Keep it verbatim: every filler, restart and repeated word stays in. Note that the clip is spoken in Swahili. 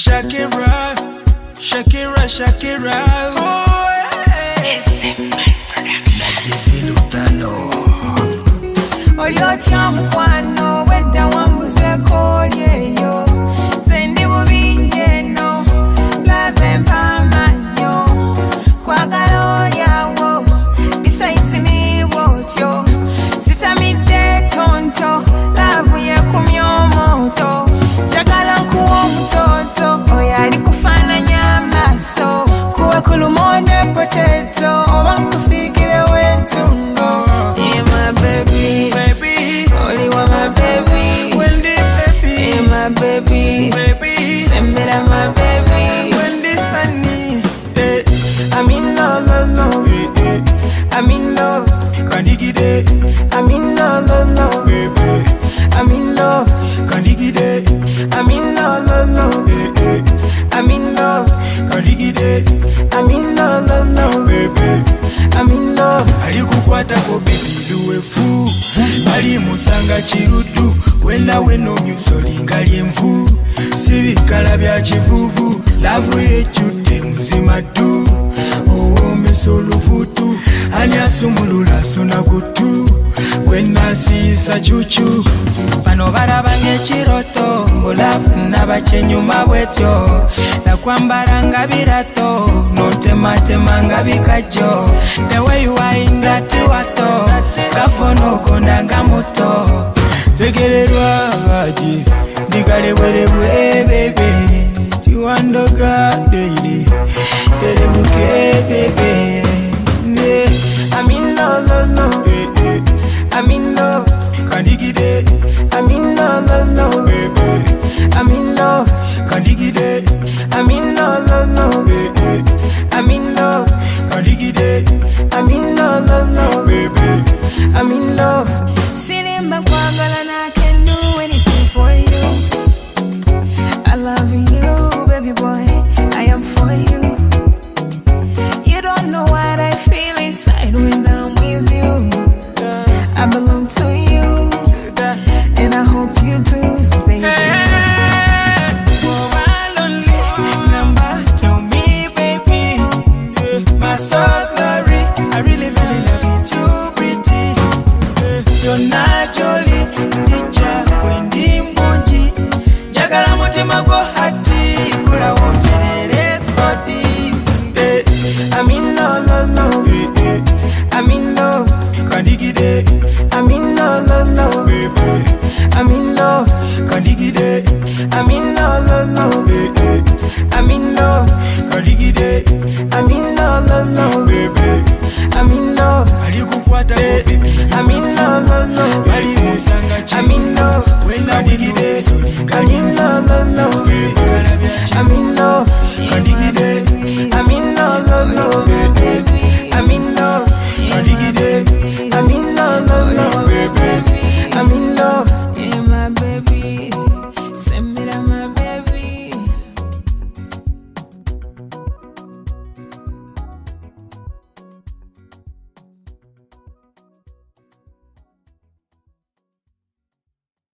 Shakira, Shakira, Shakira. Oh, hey. Olioti amukwano wedda wambuze kolyeyo sendi bubinyeno lave mpamanyo kwagala olyawo besides me wotyo sitamidde tonto lavu yekumya omoto njagala nkuwa omutoto oyo ali kufaananya amaaso kuwe kulumonde potato oba nkusiikire w'entungo yeah my baby only want my baby Wendy baby yeah my baby baby sembera my baby Wendy honey eh I'm in love love love eh eh I'm in love kandigide I'm in love love love baby I'm in love kandigide I'm in love love love eh eh I'm in love kandigide I'm in love love love baby I'm in love alikukwata ko baby luwefu ali musanga kirudu wena weno myuso lingali envu sibikala bya kivuvu lavu yejjudde muzima tu owomesa oluvutu ani asumulula sona kutu kwenasiisa cucu bano balaba ng'ekiroto mbulafu nabakyenyuma bwetyo nakwambala nga birato nontematema nga bikajjo the way you are in that wato kafono konda nga muto tegererwa aji ndigalebwerebwe bebe tiwandoga